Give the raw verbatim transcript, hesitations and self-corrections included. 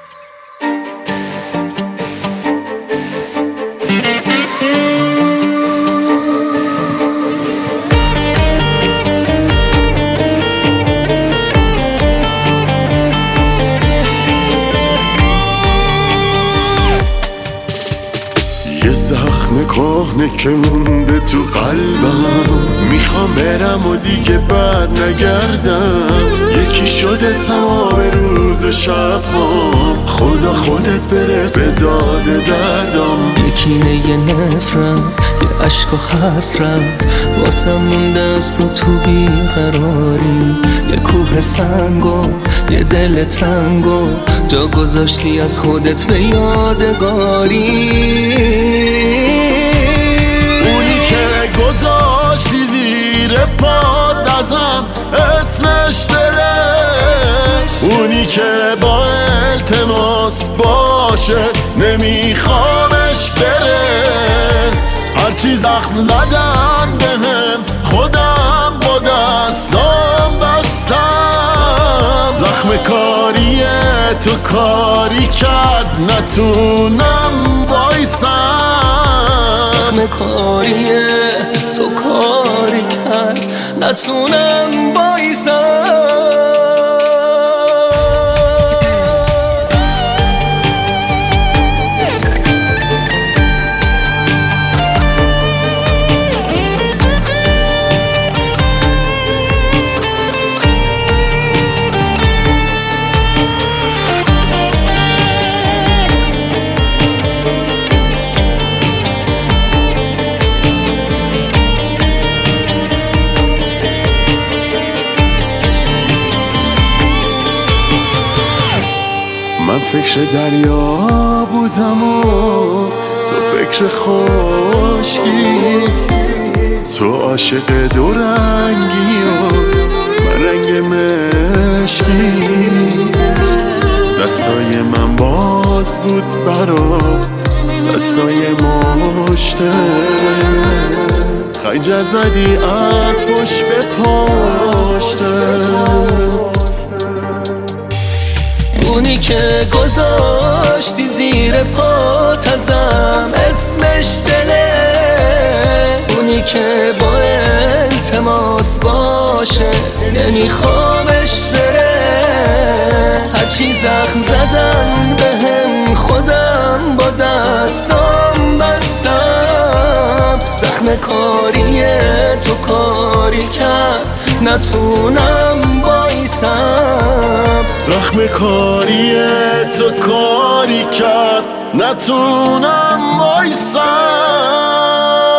زخم کهنه که مونده تو قلبم، میخوام برم و دیگه بر نگردم. یکی شده تمام روز و شبام، خدا خودت برس به داد دردم. یکی یه نفرت، یه عشق و حسرت، واسم مونده از تو تو بیقراری. یه کوه سنگو، یه دل تنگو، جا گذاشتی از خودت به یادگاری. اونی که گذاشتی زیر پات ازم، اسمش دلش. اونی که با التماس باشه نمیخوامش بره. هرچی زخم زدن بهم خودم با دستام بستم. زخم کاری تو کاری کرد نتونم وایسم. زخم کاری تو کاری کرد نتونم وایسم. من فکر دریا بودم و تو فکر خشکی. تو عاشق دو رنگی و من رنگ مشکی. دستای من باز بود برا دستای مشتت. خنجر زدی از پشت به پشتت. اونی که گذاشتی زیر پات ازم، اسمش دله. اونی که با التماس باشه نمیخوامش بره. هرچی زخم زدن بهم خودم با دستام بستم. زخم کاری تو کاری کرد نتونم وایسم. زخم کاری تو کاری کرد نتونم وایسم.